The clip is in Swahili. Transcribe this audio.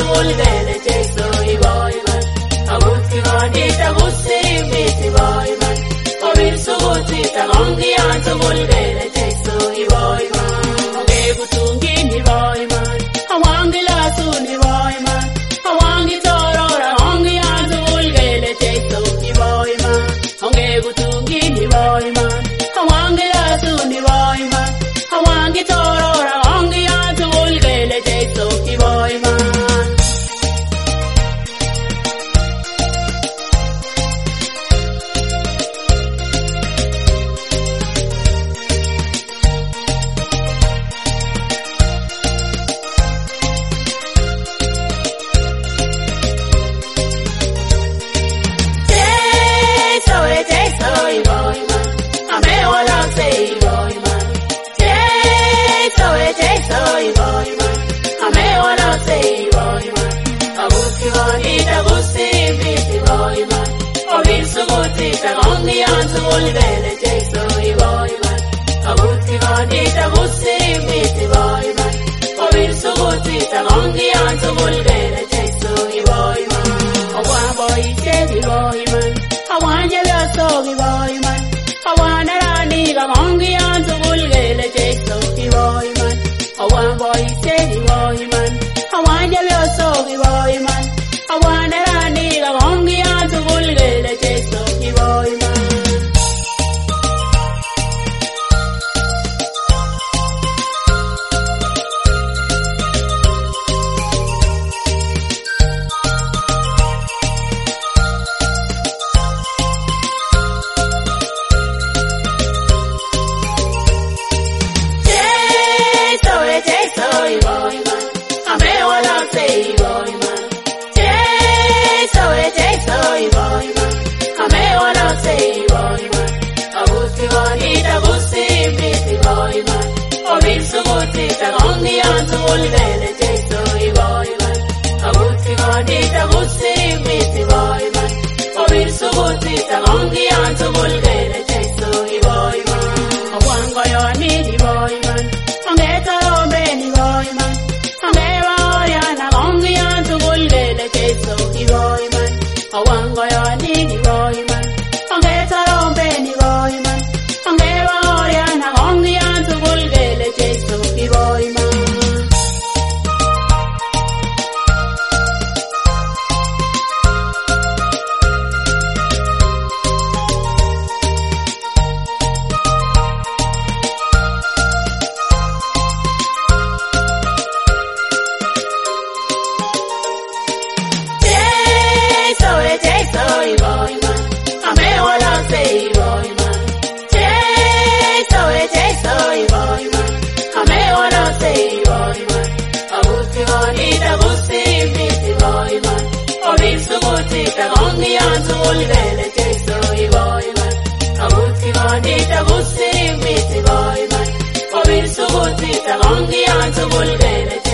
vulgele Jesu ivoiman Agutti godita gussi miti voiman Ovir sugutita gongi anto vulgele Jesu ivoiman Oge gutungi ni voiman Awangi lasu ni voiman Awangi torora gongi anto vulgele Jesu ivoiman Oge gutungi ni voiman Awangi lasu ni voiman Awangi torora gongi anto vulgele Jesu ivoiman Sugutita gongi anto vulgele Jesu ivoiman Agutti godita gussi miti voiman Ovir sugutita gongi anto vulgele Jesu ivoiman Awan boy chedi voiman Awan jevyaso ivoiman Awan rani gongi anto vulgele Jesu ivoiman Awan boy chedi voiman Awan jevyaso ivoiman Awan rani gongi anto vulgele Jesu ivoiman Sugutita gongi anto vulgele Jesu ivoiman Agutti godita gussi miti voiman Ovir sugutita gongi anto vulgele Jesu ivoiman Awan goyoni di voiman Ange tarombe ni voiman Ange vaoriana gongi anto vulgele Jesu ivoiman Awan goyoni di voiman Ange tarombe ni voiman Ange vaoriana gongi anto vulgele Jesu ivoiman Jesu ivoiman Ame wala se ivoiman Jesu ivoiman Ame wala se ivoiman Agutti godita gussi miti voiman Ovir sugutita gongi anto vulgele Jesu ivoiman Agutti godita gussi miti voiman Ovir sugutita gongi anto vulgele